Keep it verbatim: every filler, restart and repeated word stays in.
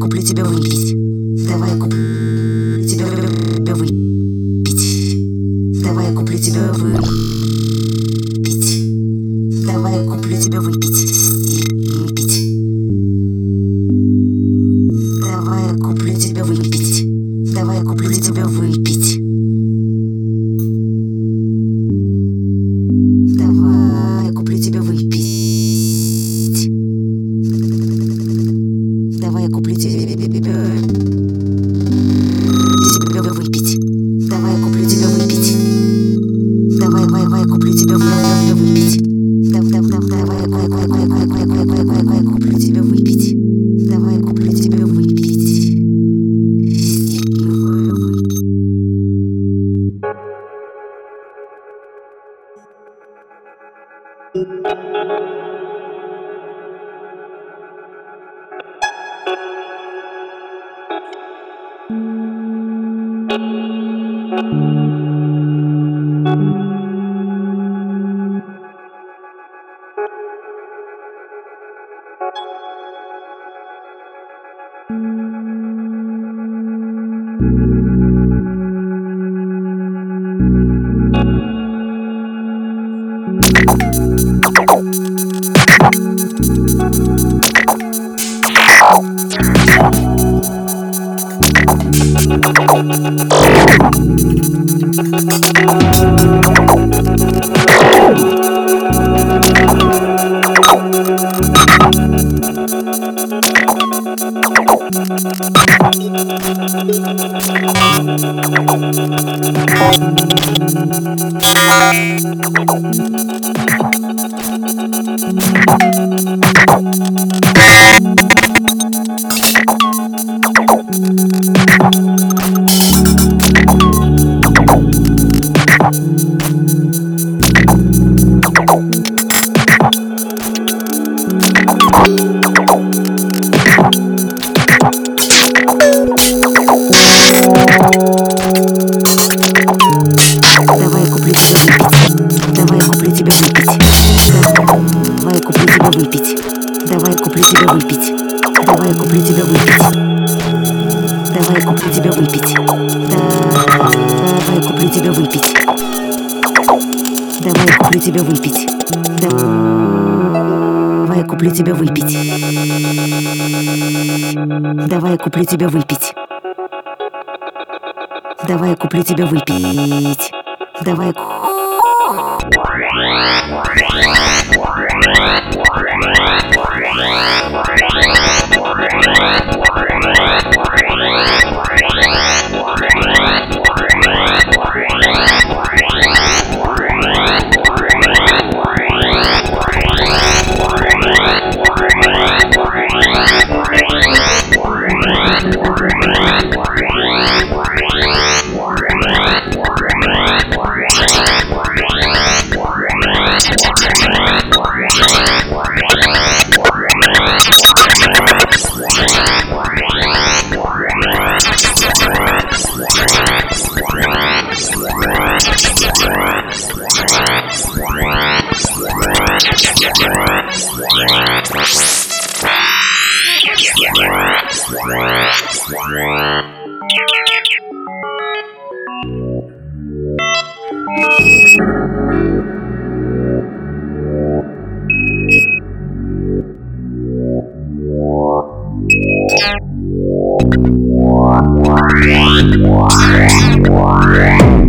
куплю тебе выпить. Давай я куплю тебе выпить. Давай я куплю тебе выпить. Давай я куплю тебе выпить. Выпить. Давай я куплю тебе выпить. Давай я куплю тебе выпить. Давай я куплю тебе выпить. Давай я куплю тебе выпить. Давай я куплю тебе выпить. Давай, давай, давай, куплю тебе выпить. Давай, давай, давай, давай, давай, давай, давай, давай, давай, давай, давай, куплю тебе выпить. Давай я куплю тебе выпить. Давай я куплю тебе выпить. Давай я куплю тебе выпить. Давай я куплю тебе выпить. Давай я куплю тебе выпить. Давай я куплю тебе выпить. Давай я куплю тебе выпить. Давай я куплю тебе выпить. Давай я куплю тебе выпить. Давай What?